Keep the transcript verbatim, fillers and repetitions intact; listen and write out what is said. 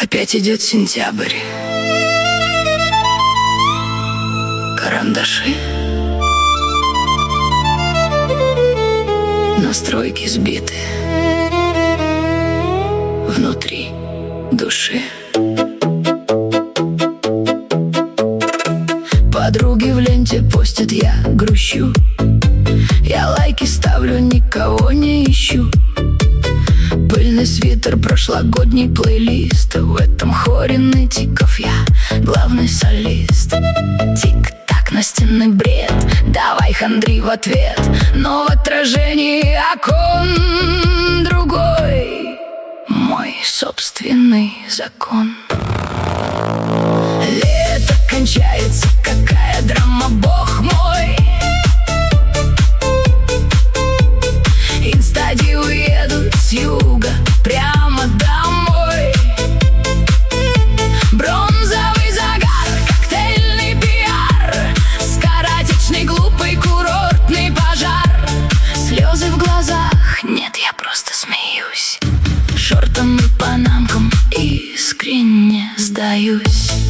Опять идет сентябрь. Карандаши, настройки сбиты внутри души. Подруги в ленте постят, я грущу. Я лайки ставлю, никого не ищу. Пыльный свитер, прошлогодний плейлист. В этом хоре нытиков я главный солист. Тик-так, настенный бред, давай хандри в ответ. Но в отражении окон другой мой собственный закон. Лето кончается, какая драма, бог мой. Инстади уедут с юга прямо домой. Бронзовый загар, коктейльный пиар, скоротечный глупый курортный пожар. Слезы в глазах, нет, я просто смеюсь. Шортам и панамкам искренне сдаюсь.